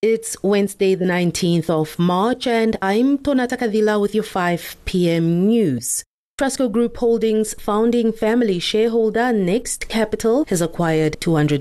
It's Wednesday, the 19th of March, and I'm Tonata Kadila with your 5 p.m. news. Trustco Group Holdings founding family shareholder Next Capital has acquired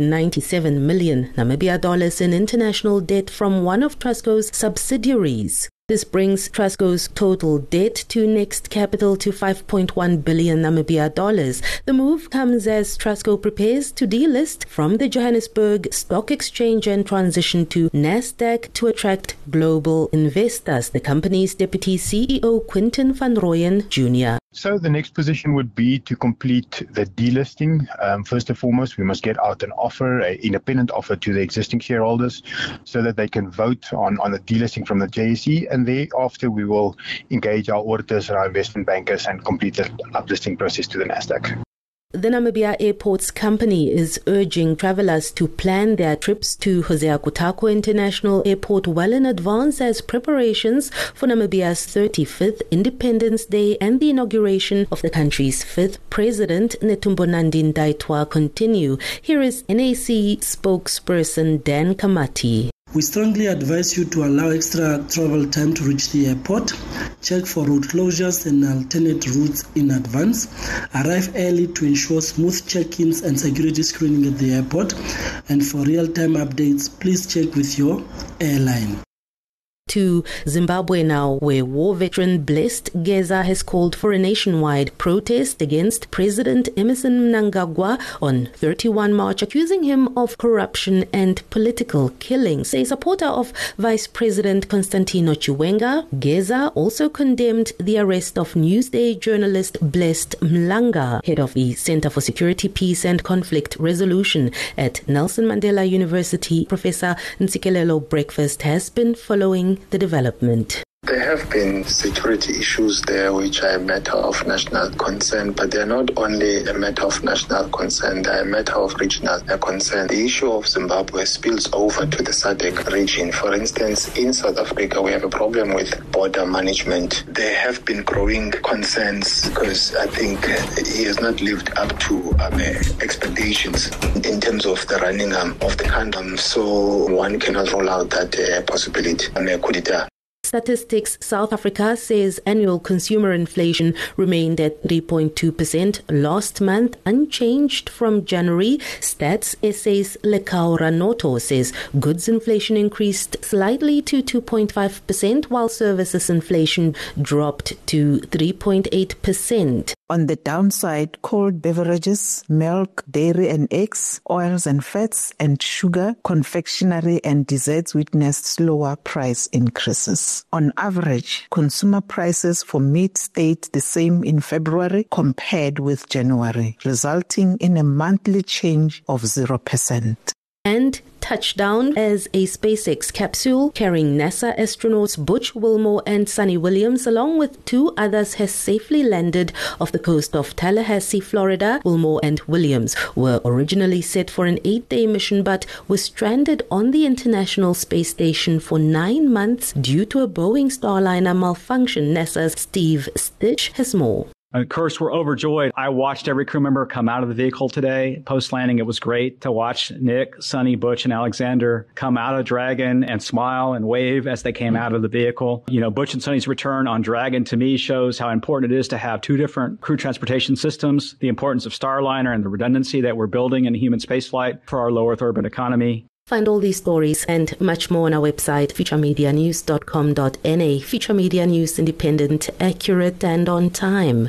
297 million Namibia dollars in international debt from one of Trustco's subsidiaries. This brings Trustco's total debt to Next Capital to 5.1 billion Namibia dollars. The move comes as Trustco prepares to delist from the Johannesburg Stock Exchange and transition to Nasdaq to attract global investors. The company's deputy CEO Quinton van Rooyen Jr. So the next position would be to complete the delisting. First and foremost, we must get out an offer, an independent offer to the existing shareholders so that they can vote on the delisting from the JSE. And thereafter, we will engage our auditors and our investment bankers and complete the uplisting process to the Nasdaq. The Namibia Airports Company is urging travelers to plan their trips to Hosea Kutako International Airport well in advance as preparations for Namibia's 35th Independence Day and the inauguration of the country's 5th President, Netumbo Nandi Ndaitwah, continue. Here is NAC spokesperson Dan Kamati. We strongly advise you to allow extra travel time to reach the airport, check for route closures and alternate routes in advance, arrive early to ensure smooth check-ins and security screening at the airport, and for real-time updates, please check with your airline. To Zimbabwe now, where war veteran Blessed Geza has called for a nationwide protest against President Emmerson Mnangagwa on 31 March, accusing him of corruption and political killings. A supporter of Vice President Constantino Chiwenga, Geza also condemned the arrest of Newsday journalist Blessed Mlanga, head of the Center for Security, Peace and Conflict Resolution at Nelson Mandela University. Professor Ntsikelelo Breakfast has been following the development. There have been security issues there which are a matter of national concern, but they're not only a matter of national concern, they're a matter of regional concern. The issue of Zimbabwe spills over to the SADC region. For instance, in South Africa, we have a problem with border management. There have been growing concerns because I think he has not lived up to expectations in terms of the running of the country. So one cannot rule out that possibility. Statistics South Africa says annual consumer inflation remained at 3.2% last month, unchanged from January. Stats SA's Lekao Ranoto says goods inflation increased slightly to 2.5%, while services inflation dropped to 3.8%. On the downside, cold beverages, milk, dairy and eggs, oils and fats, and sugar, confectionery and desserts witnessed slower price increases. On average, consumer prices for meat stayed the same in February compared with January, resulting in a monthly change of 0%. And touchdown as a SpaceX capsule carrying NASA astronauts Butch Wilmore and Sunny Williams, along with two others, has safely landed off the coast of Tallahassee, Florida. Wilmore and Williams were originally set for an 8-day mission but were stranded on the International Space Station for 9 months due to a Boeing Starliner malfunction. NASA's Steve Stitch has more. Of course, we're overjoyed. I watched every crew member come out of the vehicle today. Post-landing, it was great to watch Nick, Sonny, Butch, and Alexander come out of Dragon and smile and wave as they came out of the vehicle. You know, Butch and Sonny's return on Dragon, to me, shows how important it is to have two different crew transportation systems, the importance of Starliner and the redundancy that we're building in human spaceflight for our low Earth orbit economy. Find all these stories and much more on our website, futuremedianews.com.na. Future Media News, independent, accurate, and on time.